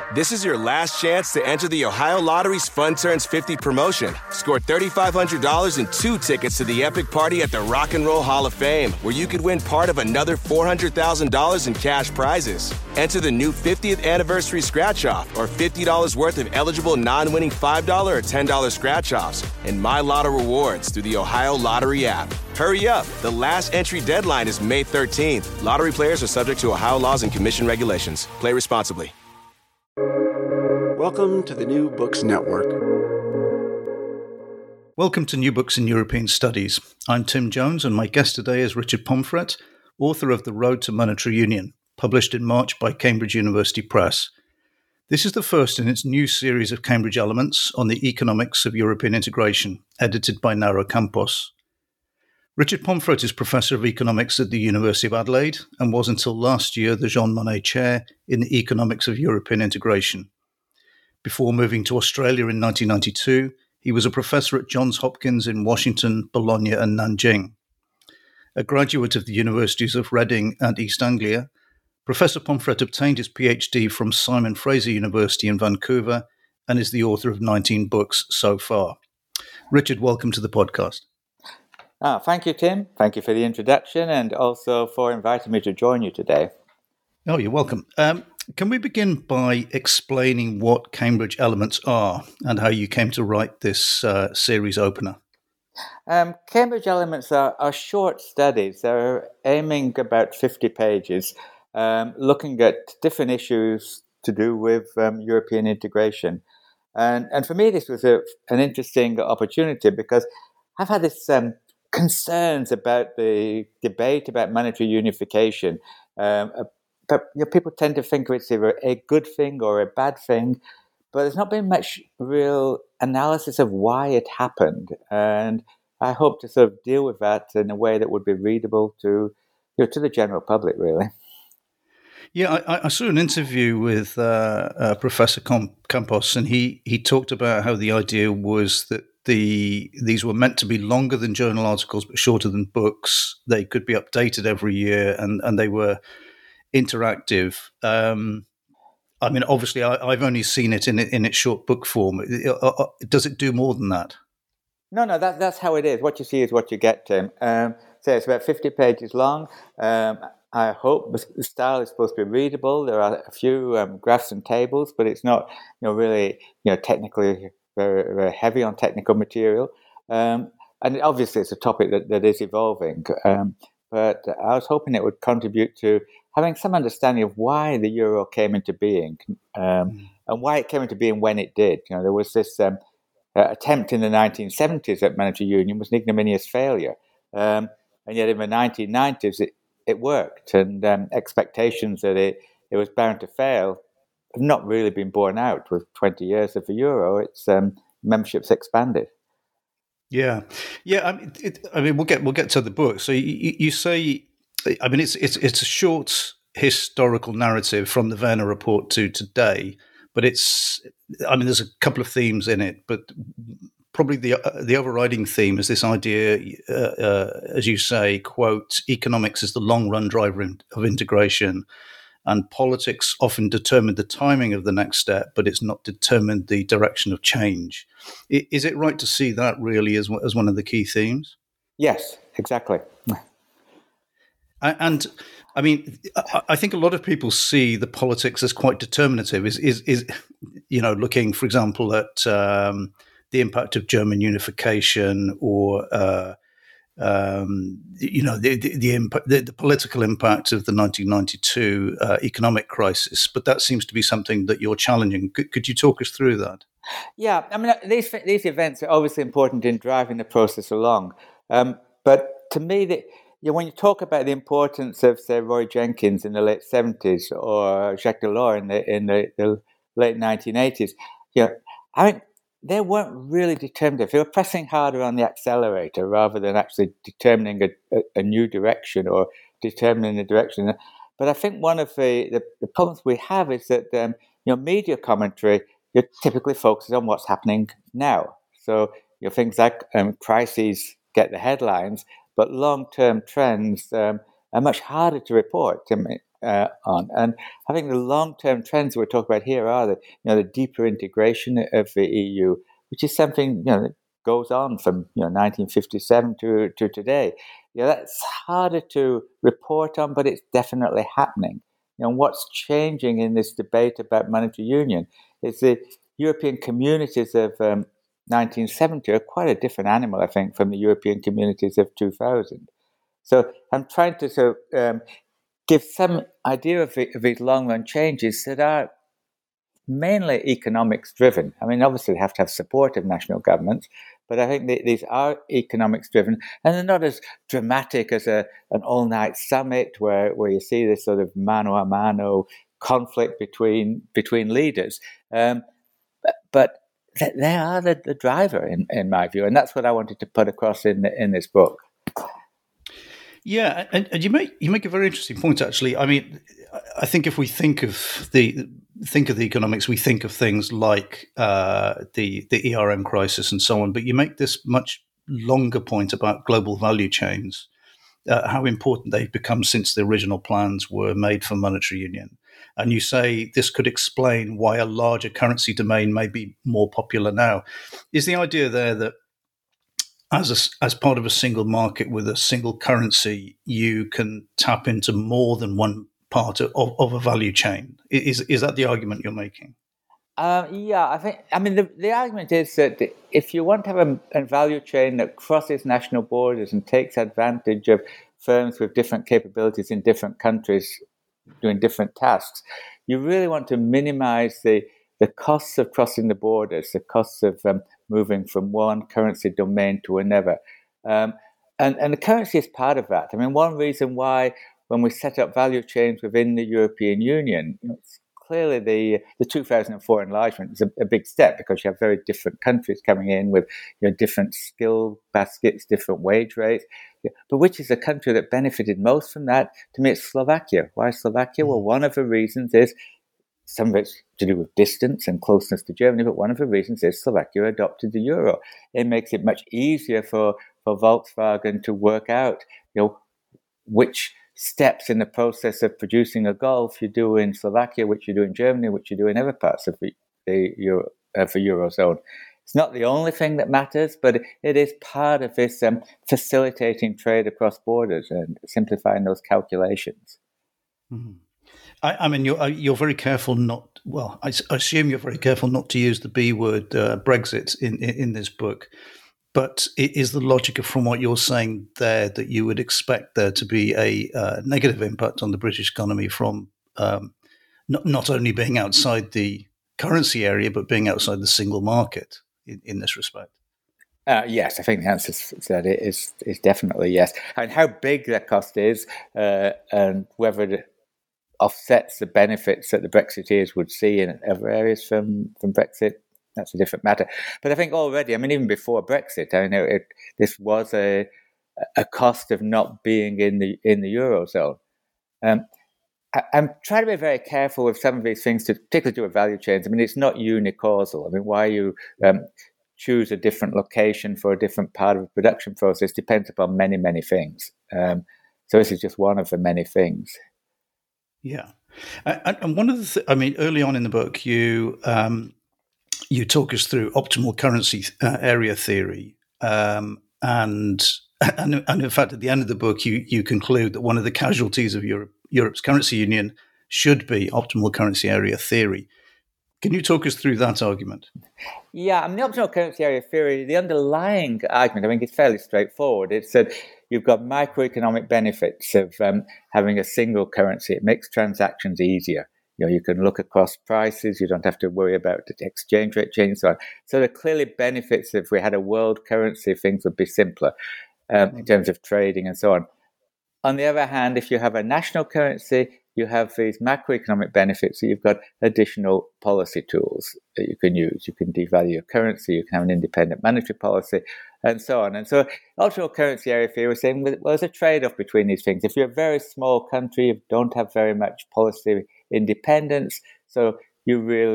This is your last chance to enter the Ohio Lottery's Fun Turns 50 promotion. Score $3,500 and 2 tickets to the epic party at the Rock and Roll Hall of Fame, where you could win part of another $400,000 in cash prizes. Enter the new 50th anniversary scratch-off or $50 worth of eligible non-winning $5 or $10 scratch-offs and My Lotto rewards through the Ohio Lottery app. Hurry up. The last entry deadline is May 13th. Lottery players are subject to Ohio laws and commission regulations. Play responsibly. Welcome to the New Books Network. Welcome to New Books in European Studies. I'm Tim Jones, and my guest today is Richard Pomfret, author of The Road to Monetary Union, published in March by Cambridge University Press. This is the first in its new series of Cambridge Elements on the economics of European integration, edited by Nauro Campos. Richard Pomfret is Professor of Economics at the University of Adelaide and was until last year the Jean Monnet Chair in the Economics of European Integration. Before moving to Australia in 1992, he was a professor at Johns Hopkins in Washington, Bologna and Nanjing. A graduate of the Universities of Reading and East Anglia, Professor Pomfret obtained his PhD from Simon Fraser University in Vancouver and is the author of 19 books so far. Richard, welcome to the podcast. Thank you, Tim. Thank you for the introduction and also for inviting me to join you today. Oh, you're welcome. Can we begin by explaining what Cambridge Elements are and how you came to write this series opener? Cambridge Elements are short studies. They're aiming about 50 pages, looking at different issues to do with European integration. And for me, this was an interesting opportunity because I've had this concerns about the debate about monetary unification. But people tend to think of it as either a good thing or a bad thing, but there's not been much real analysis of why it happened. And I hope to sort of deal with that in a way that would be readable to the general public, really. Yeah, I saw an interview with Professor Campos, and he talked about how the idea was that these were meant to be longer than journal articles but shorter than books. They could be updated every year, and they were interactive. I mean, obviously, I've only seen it in its short book form. Does it do more than that? No, that's how it is. What you see is what you get, Tim. So it's about 50 pages long. I hope the style is supposed to be readable. There are a few graphs and tables, but it's not, really, technically very, very heavy on technical material. And obviously, it's a topic that is evolving. But I was hoping it would contribute to having some understanding of why the euro came into being and why it came into being when it did. There was this attempt in the 1970s at monetary union was an ignominious failure. And yet in the 1990s, it worked. And expectations that it was bound to fail have not really been borne out. With 20 years of the euro, its membership's expanded. Yeah. I mean, we'll get to the book. So you say, I mean, it's a short historical narrative from the Werner report to today, but there's a couple of themes in it, but probably the overriding theme is this idea, as you say, quote, economics is the long run driver of integration, and politics often determine the timing of the next step, but it's not determined the direction of change. Is it right to see that really as one of the key themes? Yes, exactly. And I mean, I think a lot of people see the politics as quite determinative. Is looking, for example, at the impact of German unification or the political impact of the 1992 economic crisis. But that seems to be something that you're challenging. Could you talk us through that? Yeah, I mean, these events are obviously important in driving the process along. But to me, when you talk about the importance of, say, Roy Jenkins in the late 70s or Jacques Delors in the late 1980s, I mean, they weren't really determinative. They were pressing harder on the accelerator rather than actually determining a new direction or determining the direction. But I think one of the problems we have is that media commentary typically focuses on what's happening now. So things like crises get the headlines, but long-term trends are much harder to report. I mean, on. And I think the long-term trends we're talking about here are the deeper integration of the EU, which is something that goes on from 1957 to today. That's harder to report on, but it's definitely happening. What's changing in this debate about monetary union is the European communities of 1970 are quite a different animal, I think, from the European communities of 2000. So I'm trying to sort of give some idea of these long-run changes that are mainly economics driven. I mean, obviously they have to have support of national governments, but I think these are economics driven, and they're not as dramatic as an all-night summit where you see this sort of mano a mano conflict between leaders. But they are the driver in my view, and that's what I wanted to put across in this book. Yeah, and you make a very interesting point. Actually, I mean, I think if we think of the economics, we think of things like the ERM crisis and so on. But you make this much longer point about global value chains, how important they've become since the original plans were made for monetary union. And you say this could explain why a larger currency domain may be more popular now. Is the idea there that as part of a single market with a single currency, you can tap into more than one part of a value chain? Is that the argument you're making? Yeah, the argument is that if you want to have a value chain that crosses national borders and takes advantage of firms with different capabilities in different countries doing different tasks, you really want to minimize the costs of crossing the borders, the costs of moving from one currency domain to another. And the currency is part of that. I mean, one reason why when we set up value chains within the European Union, clearly the 2004 enlargement is a big step because you have very different countries coming in with different skill baskets, different wage rates. But which is the country that benefited most from that? To me, it's Slovakia. Why Slovakia? Well, one of the reasons is some of it's to do with distance and closeness to Germany, but one of the reasons is Slovakia adopted the euro. It makes it much easier for Volkswagen to work out, which steps in the process of producing a Golf you do in Slovakia, which you do in Germany, which you do in other parts of the Eurozone. It's not the only thing that matters, but it is part of this facilitating trade across borders and simplifying those calculations. Mm-hmm. I mean, you're very careful not. Well, I assume you're very careful not to use the B word, Brexit, in this book. But is the logic from what you're saying there that you would expect there to be a negative impact on the British economy from not only being outside the currency area, but being outside the single market in this respect? Yes, I think the answer to that is definitely yes. And how big that cost is and whether it offsets the benefits that the Brexiteers would see in other areas from Brexit, that's a different matter. But I think already, even even Brexit, I know this was a cost of not being in the Eurozone. I'm trying to be very careful with some of these things, particularly to do with value chains. It's not unicausal. Why you choose a different location for a different part of the production process depends upon many, many things. So this is just one of the many things. Yeah. And one of the early on in the book, you talk us through optimal currency area theory. And in fact, at the end of the book, you conclude that one of the casualties of Europe's currency union should be optimal currency area theory. Can you talk us through that argument? Yeah, the optimal currency area theory, the underlying argument, is fairly straightforward. It's that you've got microeconomic benefits of having a single currency. It makes transactions easier. You can look across prices. You don't have to worry about the exchange rate change and so on. So there are clearly benefits. If we had a world currency, things would be simpler in terms of trading and so on. On the other hand, if you have a national currency, you have these macroeconomic benefits. So you've got additional policy tools that you can use. You can devalue your currency. You can have an independent monetary policy and so on. And so optimal currency area theory was saying, well, there's a trade-off between these things. If you're a very small country, you don't have very much policy independence, so you really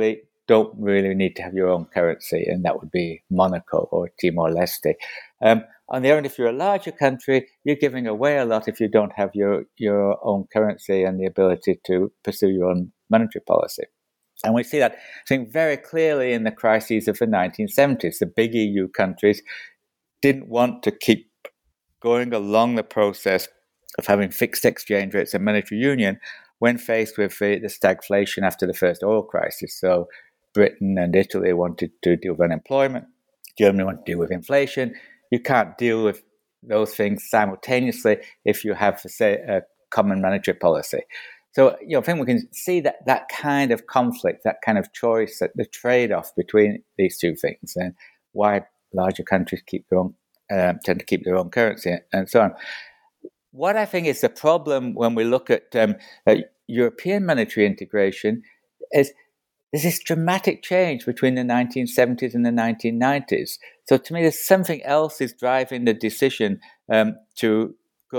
don't really need to have your own currency, and that would be Monaco or Timor-Leste. On the other hand, if you're a larger country, you're giving away a lot if you don't have your own currency and the ability to pursue your own monetary policy. And we see that, I think, very clearly in the crises of the 1970s. The big EU countries didn't want to keep going along the process of having fixed exchange rates and monetary union when faced with the stagflation after the first oil crisis. So Britain and Italy wanted to deal with unemployment. Germany wanted to deal with inflation. You can't deal with those things simultaneously if you have, say, a common monetary policy. So, I think we can see that kind of conflict, that kind of choice, that the trade-off between these two things, and why larger countries tend to keep their own currency and so on. What I think is the problem when we look at European monetary integration is there's this dramatic change between the 1970s and the 1990s. So to me, there's something else is driving the decision to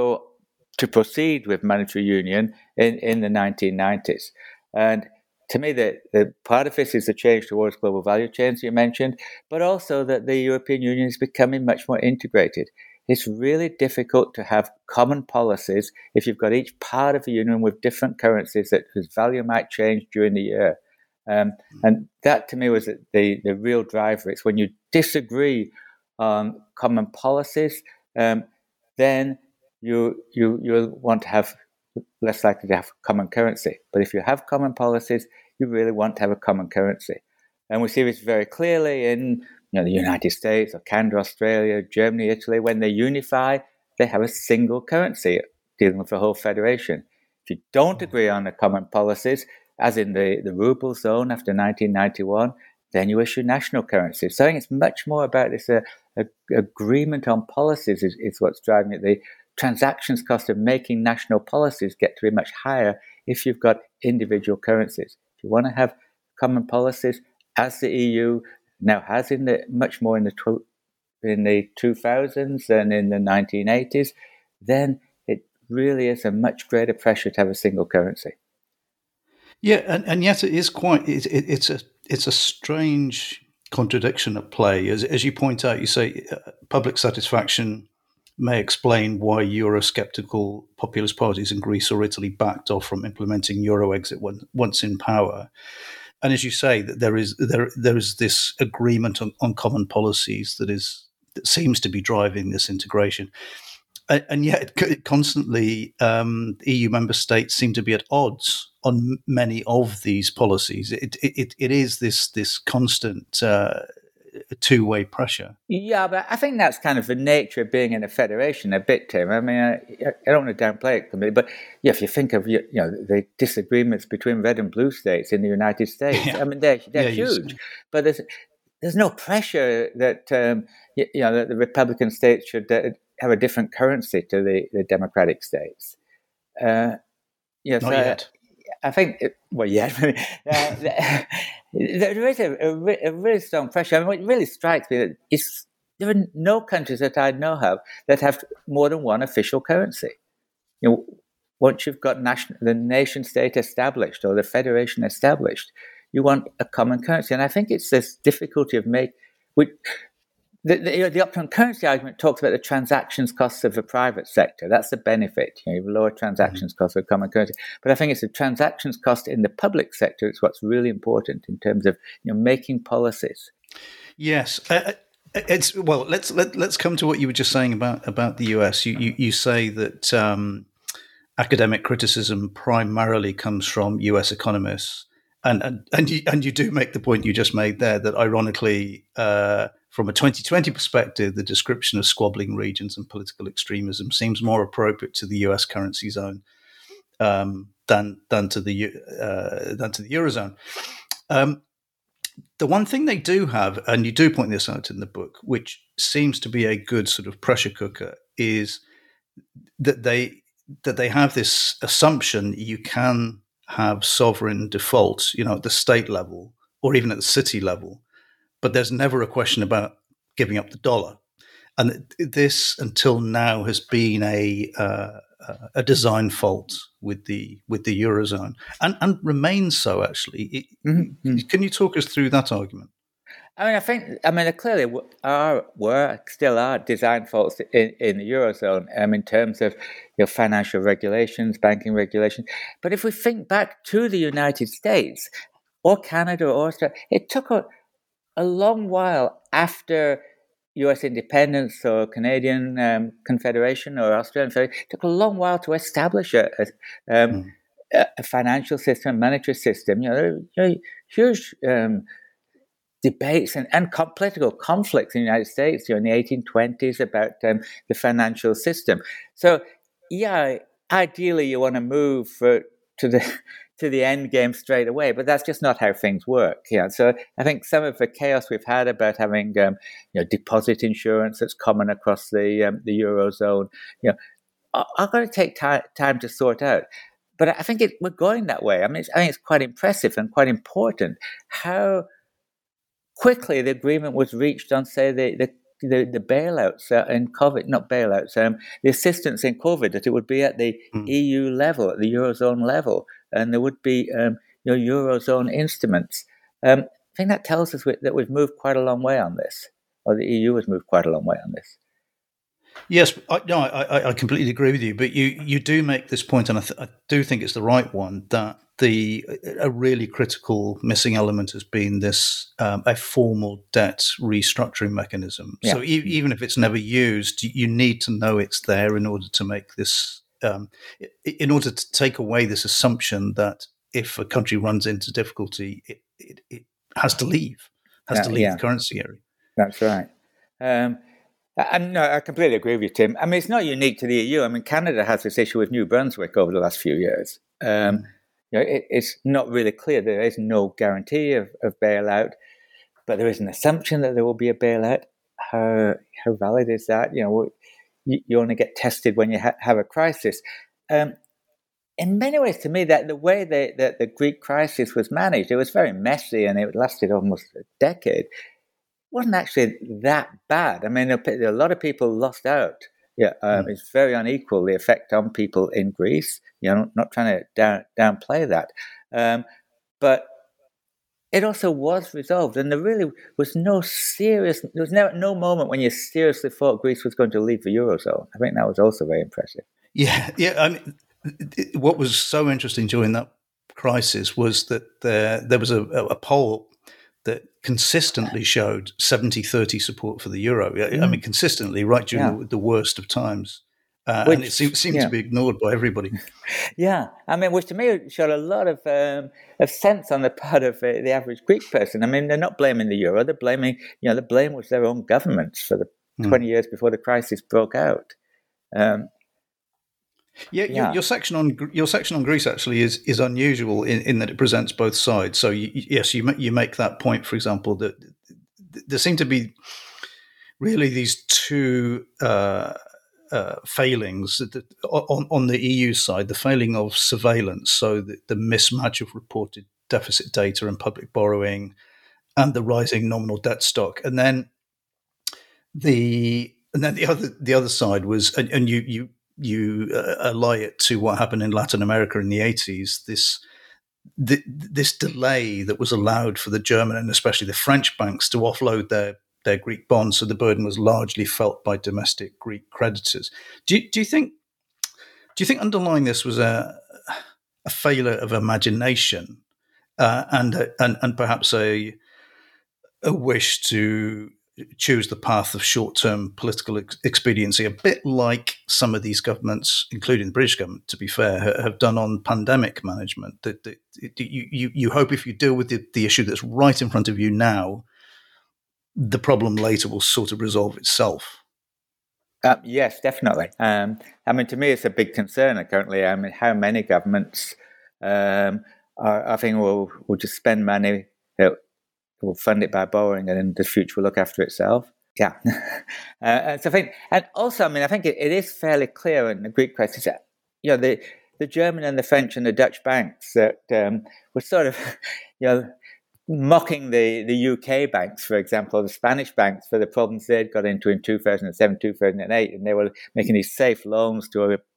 proceed with monetary union in the 1990s. And to me, the part of this is the change towards global value chains you mentioned, but also that the European Union is becoming much more integrated. It's really difficult to have common policies if you've got each part of the union with different currencies whose value might change during the year. And that, to me, was the real driver. It's when you disagree on common policies, then you'll want to have less likely to have common currency. But if you have common policies, you really want to have a common currency. And we see this very clearly in the United States or Canada, Australia, Germany, Italy. When they unify, they have a single currency dealing with the whole federation. If you don't agree on the common policies, as in the ruble zone after 1991, then you issue national currencies. So I think it's much more about this agreement on policies is what's driving it. The transactions cost of making national policies get to be much higher if you've got individual currencies. If you want to have common policies, as the EU now has much more in the 2000s than in the 1980s, then it really is a much greater pressure to have a single currency. Yeah, and yet it is it's a strange contradiction at play. As you point out, you say public satisfaction may explain why Eurosceptical populist parties in Greece or Italy backed off from implementing Euro exit once in power. And as you say, that there is this agreement on common policies that seems to be driving this integration. And yet, constantly, EU member states seem to be at odds on many of these policies. It is this constant two-way pressure. Yeah, but I think that's kind of the nature of being in a federation a bit, Tim. I mean, I don't want to downplay it completely, but if you think of the disagreements between red and blue states in the United States, I mean, they're huge. But there's no pressure that that the Republican states should have a different currency to the Democratic states. Not yet. I think, there is a really strong pressure. I mean, what really strikes me is there are no countries that I know of that have more than one official currency. Once you've got the nation state established or the federation established, you want a common currency. And I think it's this difficulty of the optimum currency argument talks about the transactions costs of the private sector. That's the benefit. You have lower transactions costs of common currency. But I think it's the transactions cost in the public sector is what's really important in terms of making policies. Yes. Let's come to what you were just saying about the US. You say that academic criticism primarily comes from US economists, and you do make the point you just made there that ironically, from a 2020 perspective, the description of squabbling regions and political extremism seems more appropriate to the US currency zone than to the Eurozone. The one thing they do have, and you do point this out in the book, which seems to be a good sort of pressure cooker, is that they have this assumption you can have sovereign default, at the state level or even at the city level, but there's never a question about giving up the dollar. And this, until now, has been a a design fault with the eurozone, and remains so. Actually, can you talk us through that argument? I mean, there clearly still are design faults in the eurozone. In terms of financial regulations, banking regulations. But if we think back to the United States or Canada or Australia, it took a long while after U.S. independence or Canadian Confederation or Australian Federation. It took a long while to establish a financial system, monetary system. Huge debates and political conflicts in the United States in the 1820s about the financial system. So, ideally you want to move to the end game straight away, but that's just not how things work. So I think some of the chaos we've had about having deposit insurance that's common across the eurozone, are going to take time to sort out. But I think we're going that way. I think it's quite impressive and quite important how quickly the agreement was reached on, say, the bailouts in COVID, not bailouts, the assistance in COVID, that it would be at the EU level, at the Eurozone level, and there would be Eurozone instruments. I think that tells us that we've moved quite a long way on this, or the EU has moved quite a long way on this. Yes, I completely agree with you, but you do make this point, and I do think it's the right one, that a really critical missing element has been this a formal debt restructuring mechanism. Yeah. So even if it's never used, you need to know it's there in order to make this, in order to take away this assumption that if a country runs into difficulty, it has to leave the currency area. That's right. And no, I completely agree with you, Tim. I mean, it's not unique to the EU. I mean, Canada has this issue with New Brunswick over the last few years. It's not really clear. There is no guarantee of bailout, but there is an assumption that there will be a bailout. How valid is that? You only get tested when you have a crisis. In many ways, to me, that the way that the Greek crisis was managed, it was very messy and it lasted almost a decade. Wasn't actually that bad. I mean, a lot of people lost out. It's very unequal, the effect on people in Greece. Not trying to downplay that. But it also was resolved. And there really was no moment when you seriously thought Greece was going to leave the Eurozone. I think that was also very impressive. Yeah. I mean, what was so interesting during that crisis was that there was a poll that consistently showed 70-30 support for the euro. I mean, consistently, right during the worst of times. And it seemed to be ignored by everybody. Yeah. I mean, which to me showed a lot of sense on the part of the average Greek person. I mean, they're not blaming the euro. They're blaming, the blame was their own governments for the 20 years before the crisis broke out. Your section on Greece actually is unusual in that it presents both sides. So you make that point, for example, that there seem to be really these two failings on the EU side: the failing of surveillance, so the mismatch of reported deficit data and public borrowing, and the rising nominal debt stock, and then the other side was, and you ally it to what happened in Latin America in the 80s, this delay that was allowed for the German and especially the French banks to offload their Greek bonds, so the burden was largely felt by domestic Greek creditors. Do you think underlying this was a failure of imagination and perhaps a wish to choose the path of short-term political expediency, a bit like some of these governments, including the British government, to be fair, have done on pandemic management? That you hope if you deal with the issue that's right in front of you now, the problem later will sort of resolve itself. Yes, definitely. I mean, to me, it's a big concern currently. I mean, how many governments I think will just spend money. We'll fund it by borrowing, and then the future will look after itself. Yeah. So I think, and also, I mean, I think it is fairly clear in the Greek crisis that, the German and the French and the Dutch banks that were sort of, mocking the UK banks, for example, the Spanish banks for the problems they'd got into in 2007, 2008, and they were making these safe loans to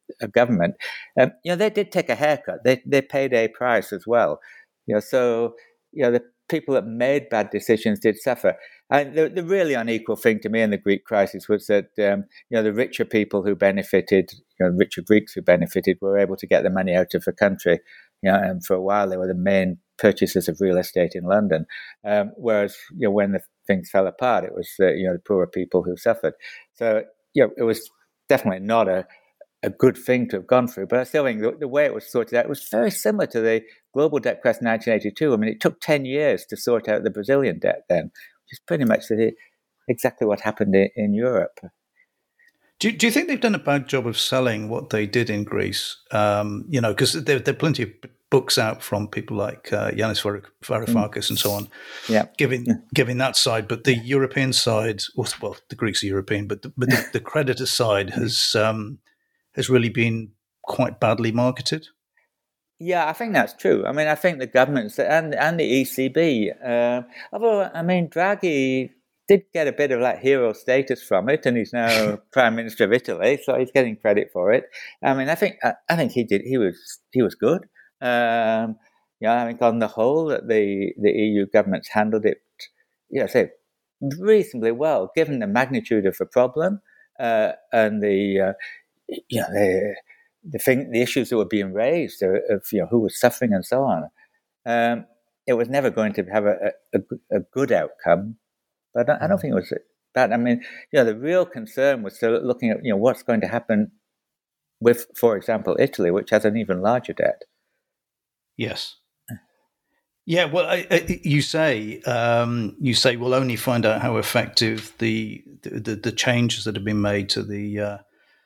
government, they did take a haircut. They paid a price as well. So the people that made bad decisions did suffer. And the really unequal thing to me in the Greek crisis was that the richer people who benefited, richer Greeks who benefited, were able to get the money out of the country. And for a while they were the main purchasers of real estate in London. Whereas when the things fell apart, it was the poorer people who suffered. So it was definitely not a good thing to have gone through. But I still think the way it was sorted out was very similar to the global debt crisis in 1982. I mean, it took 10 years to sort out the Brazilian debt then, which is pretty much exactly what happened in Europe. Do you think they've done a bad job of selling what they did in Greece? Because there are plenty of books out from people like Yanis Varoufakis and so on, giving that side. But the European side, well, the Greeks are European, but the creditor side has really been quite badly marketed. Yeah, I think that's true. I mean, I think the governments and the ECB, although, I mean, Draghi did get a bit of hero status from it, and he's now Prime Minister of Italy, so he's getting credit for it. I mean, I think he was good. I think on the whole that the EU governments handled it, say reasonably well, given the magnitude of the problem and the issues that were being raised of who was suffering and so on. It was never going to have a good outcome, but I don't think it was bad. I mean, the real concern was still looking at what's going to happen with, for example, Italy, which has an even larger debt. Yes. Yeah. Well, you say we'll only find out how effective the changes that have been made to the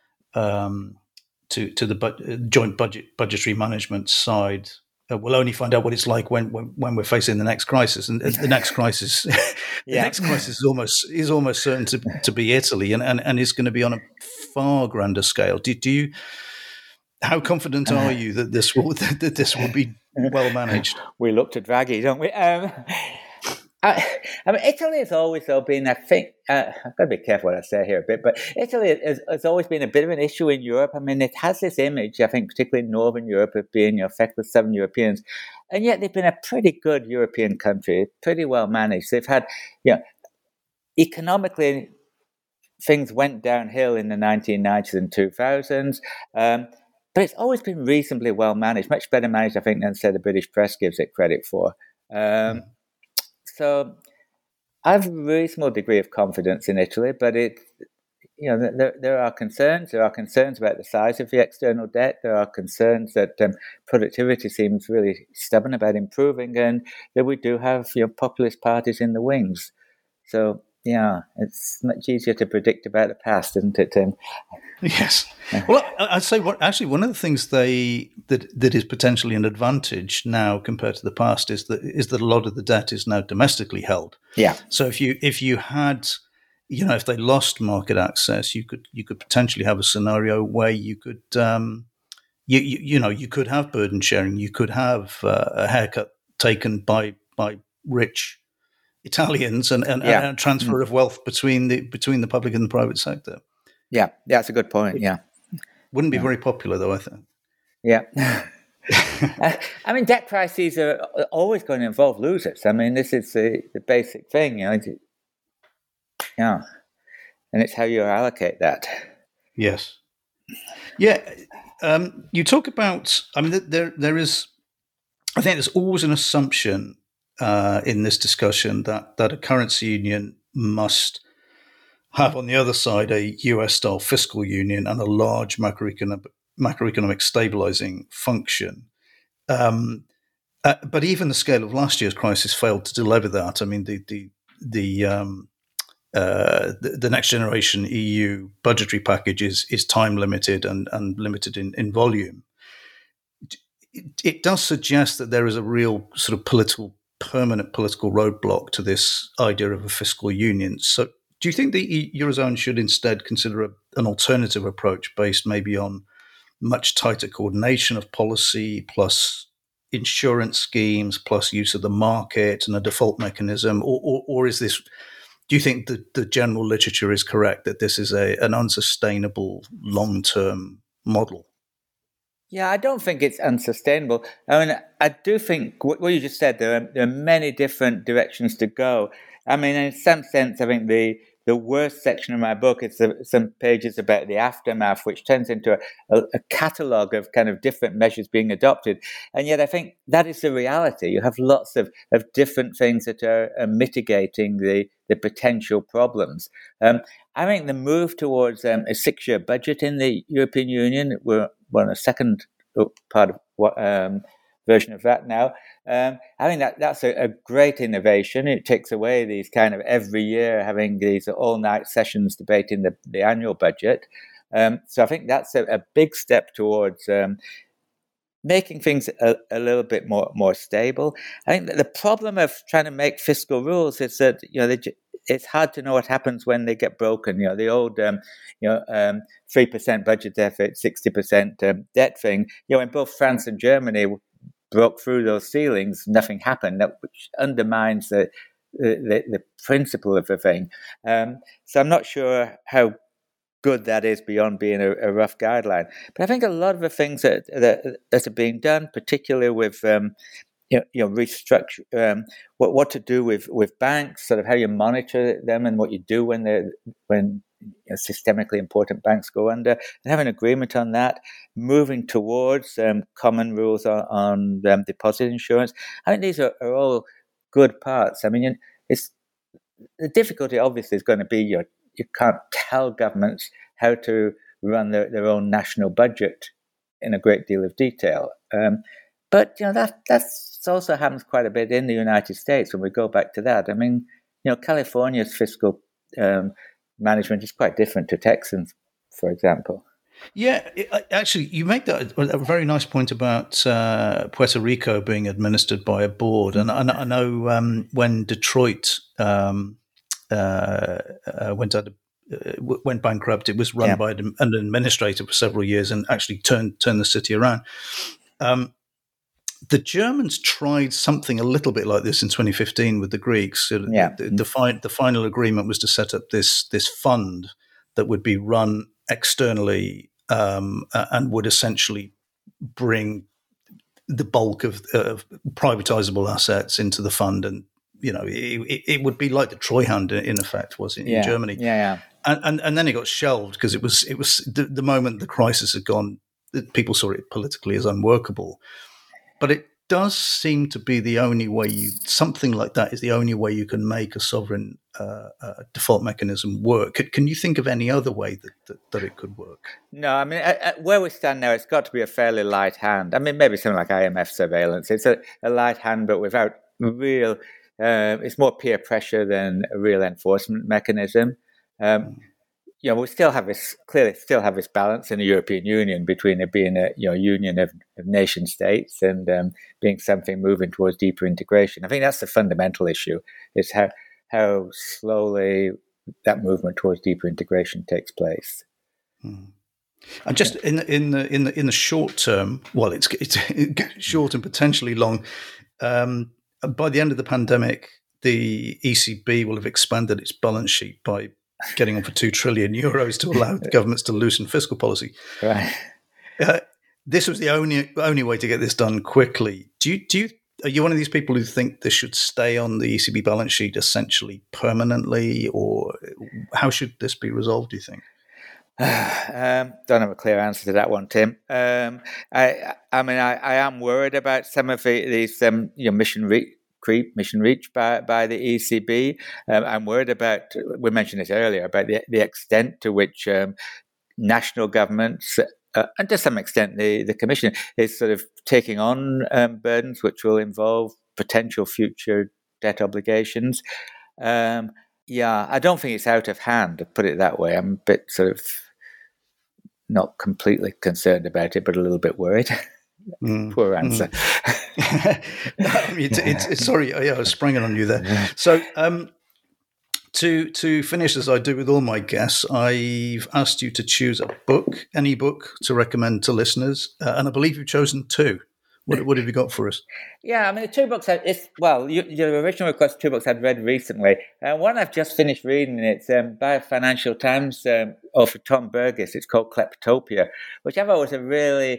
joint budgetary management side. We'll only find out what it's like when we're facing the next crisis, and the next crisis, next crisis is almost certain to be Italy, and is going to be on a far grander scale. Do you? How confident are you that this will be well managed? We looked at Draghi, don't we? I mean, Italy has always been, I think, I've got to be careful what I say here a bit, but Italy has always been a bit of an issue in Europe. I mean, it has this image, I think, particularly in Northern Europe, of being feckless Southern Europeans, and yet they've been a pretty good European country, pretty well managed. They've had, economically, things went downhill in the 1990s and 2000s, but it's always been reasonably well managed, much better managed, I think, than, say, the British press gives it credit for. So I have a reasonable degree of confidence in Italy, but there are concerns. There are concerns about the size of the external debt. There are concerns that productivity seems really stubborn about improving, and that we do have populist parties in the wings. So it's much easier to predict about the past, isn't it, Tim? Yes. Well, I'd say one of the things that is potentially an advantage now compared to the past is that a lot of the debt is now domestically held. Yeah. So if you had, if they lost market access, you could potentially have a scenario where you could you could have burden sharing, you could have a haircut taken by rich Italians and a transfer of wealth between the public and the private sector. Yeah, that's a good point. Yeah, wouldn't be very popular though, I think. Yeah, I mean, debt crises are always going to involve losers. I mean, this is the basic thing, and it's how you allocate that. Yes. Yeah, you talk about. I mean, there is. I think there's always an assumption in this discussion that a currency union must have on the other side a US-style fiscal union and a large macroeconomic stabilizing function. But even the scale of last year's crisis failed to deliver that. I mean, the next generation EU budgetary package is time limited and limited in volume. It does suggest that there is a real sort of permanent political roadblock to this idea of a fiscal union. So do you think the Eurozone should instead consider an alternative approach based maybe on much tighter coordination of policy plus insurance schemes plus use of the market and a default mechanism? Or is this, do you think that the general literature is correct that this is an unsustainable long-term model? Yeah, I don't think it's unsustainable. I mean, I do think what you just said, there are many different directions to go. I mean, in some sense, I think the worst section of my book is some pages about the aftermath, which turns into a catalogue of kind of different measures being adopted. And yet I think that is the reality. You have lots of different things that are mitigating the potential problems. I think the move towards a 6-year budget in the European Union, we're on a second part of what version of that now. I think that's a great innovation. It takes away these kind of every year having these all-night sessions debating the annual budget. So I think that's a big step towards making things a little bit more stable. I think that the problem of trying to make fiscal rules is that it's hard to know what happens when they get broken. The old 3% budget deficit, 60% debt thing. When both France and Germany broke through those ceilings, nothing happened, which undermines the principle of the thing. So I'm not sure how good that is beyond being a rough guideline. But I think a lot of the things that are being done, particularly with restructure, what to do with banks, sort of how you monitor them and what you do when systemically important banks go under, and have an agreement on that, moving towards common rules on deposit insurance. I think these are all good parts. I mean, the difficulty obviously is going to be you can't tell governments how to run their own national budget in a great deal of detail. But that's also happens quite a bit in the United States when we go back to that. I mean, California's fiscal management is quite different to Texans, for example. Yeah, actually, you make that a very nice point about Puerto Rico being administered by a board. And I know when Detroit went bankrupt, it was run by an administrator for several years and actually turned the city around. The Germans tried something a little bit like this in 2015 with the Greeks. The final agreement was to set up this fund that would be run externally and would essentially bring the bulk of privatizable assets into the fund, and it would be like the Treuhand in effect was in Germany. And then it got shelved because it was the moment the crisis had gone, people saw it politically as unworkable. But it does seem to be the only way something like that is the only way you can make a sovereign default mechanism work. Can you think of any other way that it could work? No, I mean, where we stand now, it's got to be a fairly light hand. I mean, maybe something like IMF surveillance. It's a light hand, but without real, it's more peer pressure than a real enforcement mechanism. We still have this balance in the European Union between it being a union of nation states and being something moving towards deeper integration. I think that's the fundamental issue: is how slowly that movement towards deeper integration takes place. And just in the short term, well, it's short and potentially long. By the end of the pandemic, the ECB will have expanded its balance sheet by getting on for €2 trillion to allow governments to loosen fiscal policy. Right. This was the only way to get this done quickly. Are you one of these people who think this should stay on the ECB balance sheet essentially permanently, or how should this be resolved, do you think? Don't have a clear answer to that one, Tim. I am worried about some of these mission reach by the ECB. I'm worried about, we mentioned this earlier, about the extent to which national governments, and to some extent the Commission, is sort of taking on burdens which will involve potential future debt obligations. I don't think it's out of hand, to put it that way. I'm a bit sort of not completely concerned about it, but a little bit worried. Poor answer. Sorry, I sprang it on you there. So to finish, as I do with all my guests, I've asked you to choose a book, any book, to recommend to listeners, and I believe you've chosen two. What have you got for us? Yeah, I mean, the two books, your original request, 2 books I'd read recently. One I've just finished reading, and it's by Financial Times author Tom Burgess. It's called Kleptopia, which I thought was a really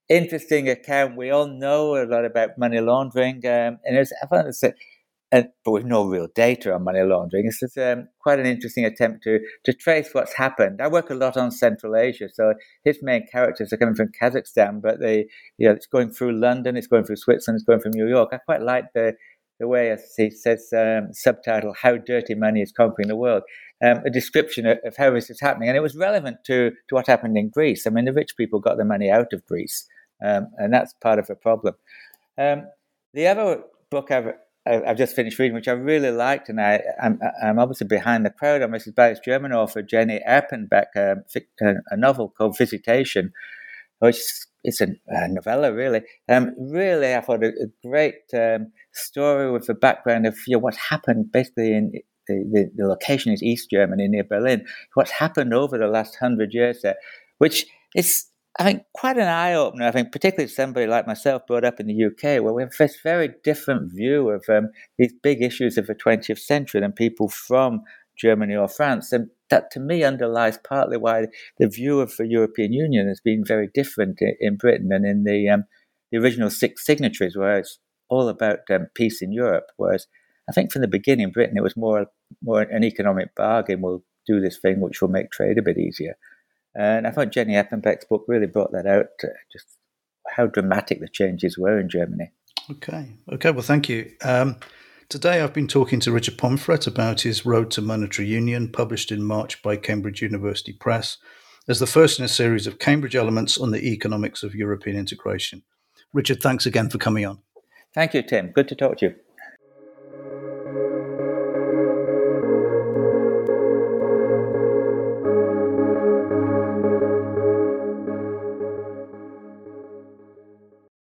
interesting account. We all know a lot about money laundering, and I found it's but with no real data on money laundering. It's just, quite an interesting attempt to trace what's happened. I work a lot on Central Asia, so his main characters are coming from Kazakhstan, but it's going through London, it's going through Switzerland, it's going through New York. I quite like the way, as he says, subtitle, How Dirty Money is Conquering the World, a description of how this is happening. And it was relevant to what happened in Greece. I mean, the rich people got their money out of Greece, and that's part of the problem. The other book I've just finished reading, which I really liked, and I'm obviously behind the crowd on this, is by this German author, Jenny Erpenbeck, a novel called Visitation, which is a novella, really. Really, I thought a great story with the background of what happened basically in the location is East Germany, near Berlin, what's happened over the last 100 years there, which is, I think, quite an eye-opener. I think particularly somebody like myself brought up in the UK, where we have this very different view of these big issues of the 20th century than people from Germany or France. And that, to me, underlies partly why the view of the European Union has been very different in Britain and in the original 6 signatories, where it's all about peace in Europe. Whereas I think from the beginning, Britain, it was more an economic bargain. We'll do this thing which will make trade a bit easier. And I thought Jenny Erpenbeck's book really brought that out, just how dramatic the changes were in Germany. Okay. Well, thank you. Today I've been talking to Richard Pomfret about his Road to Monetary Union, published in March by Cambridge University Press, as the first in a series of Cambridge Elements on the economics of European integration. Richard, thanks again for coming on. Thank you, Tim. Good to talk to you.